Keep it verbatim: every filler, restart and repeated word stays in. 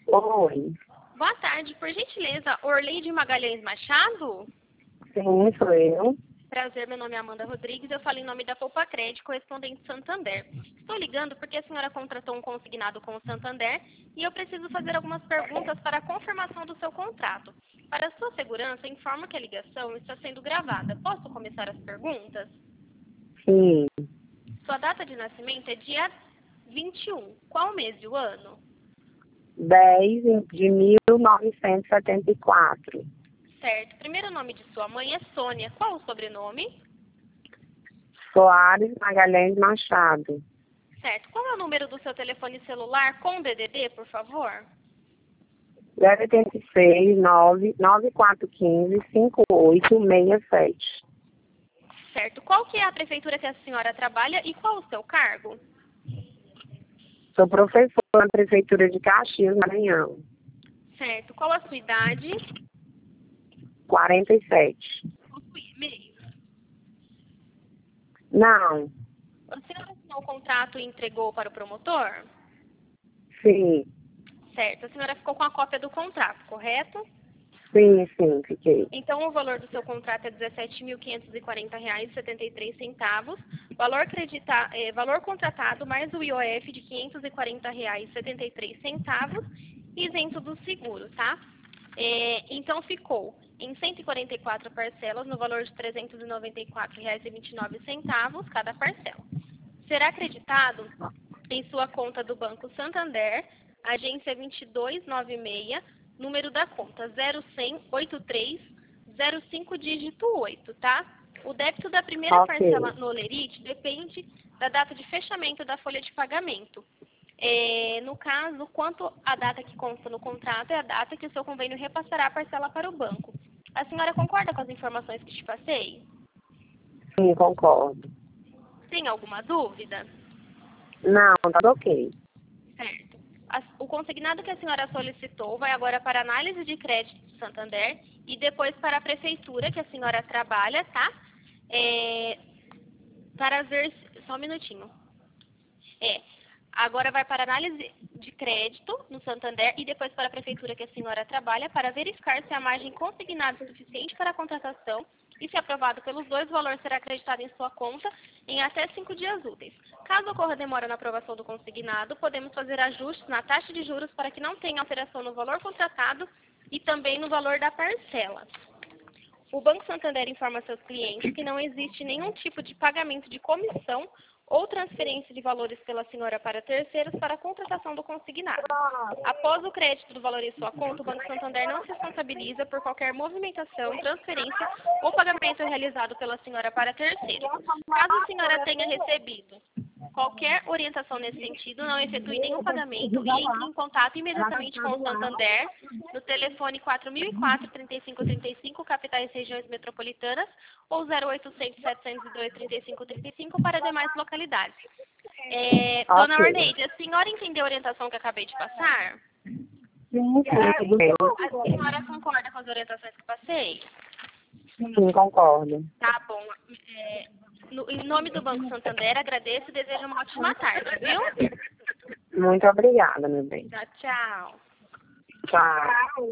Oi. Boa tarde, por gentileza, Orleide Magalhães Machado? Sim, sou eu. Prazer, meu nome é Amanda Rodrigues, eu falo em nome da Poupa Crédito, correspondente Santander. Estou ligando porque a senhora contratou um consignado com o Santander e eu preciso fazer algumas perguntas para a confirmação do seu contrato. Para sua segurança, informo que a ligação está sendo gravada. Posso começar as perguntas? Sim. Sua data de nascimento é dia vinte e um. Qual o mês e o ano? dez de mil novecentos e setenta e quatro. Certo. Primeiro nome de sua mãe é Sônia. Qual o sobrenome? Soares Magalhães Machado. Certo. Qual é o número do seu telefone celular com D D D, por favor? zero oito seis, nove nove quatro um cinco, cinco oito seis sete. Certo. Qual que é a prefeitura que a senhora trabalha e qual o seu cargo? Sou professor na Prefeitura de Caxias, Maranhão. Certo. Qual a sua idade? quarenta e sete. Possui e-mail? Não. A senhora assinou o contrato e entregou para o promotor? Sim. Certo. A senhora ficou com a cópia do contrato, correto? Sim, sim, fiquei. Então, o valor do seu contrato é dezessete mil quinhentos e quarenta reais e setenta e três centavos. Valor, credita, eh, valor contratado mais o I O F de quinhentos e quarenta reais e setenta e três centavos, isento do seguro, tá? Eh, então, ficou em cento e quarenta e quatro parcelas, no valor de trezentos e noventa e quatro reais e vinte e nove centavos cada parcela. Será acreditado em sua conta do Banco Santander, agência vinte e dois noventa e seis, número da conta zero cem, oitenta e três, zero cinco, dígito oito, tá? O débito da primeira Ok. parcela no Olerite depende da data de fechamento da folha de pagamento. É, no caso, quanto a data que consta no contrato é a data que o seu convênio repassará a parcela para o banco. A senhora concorda com as informações que te passei? Sim, concordo. Tem alguma dúvida? Não, tá ok. Certo. As- O consignado que a senhora solicitou vai agora para a análise de crédito do Santander e depois para a prefeitura que a senhora trabalha, tá? É, para ver... se- Só um minutinho. É, agora vai para a análise de crédito no Santander e depois para a prefeitura que a senhora trabalha para verificar se a margem consignada é suficiente para a contratação e, se aprovado pelos dois, o valor será acreditado em sua conta em até cinco dias úteis. Caso ocorra demora na aprovação do consignado, podemos fazer ajustes na taxa de juros para que não tenha alteração no valor contratado e também no valor da parcela. O Banco Santander informa seus clientes que não existe nenhum tipo de pagamento de comissão ou transferência de valores pela senhora para terceiros para a contratação do consignado. Após o crédito do valor em sua conta, o Banco Santander não se responsabiliza por qualquer movimentação, transferência ou pagamento realizado pela senhora para terceiros. Caso a senhora tenha recebido qualquer orientação nesse sentido, não efetue nenhum pagamento e entre em contato imediatamente com o Santander no telefone quatro mil e quatro, trinta e cinco trinta e cinco, capitais e regiões metropolitanas, ou zero oitocentos, setecentos e dois, trinta e cinco trinta e cinco para demais localidades. É, Dona Ok. Orneide, a senhora entendeu a orientação que eu acabei de passar? Sim, sim, tudo bem. A senhora concorda com as orientações que passei? Sim, concordo. Tá bom. É, no- em nome do Banco Santander, agradeço e desejo uma ótima tarde, viu? Muito obrigada, meu bem. Tchau, tchau. Tchau.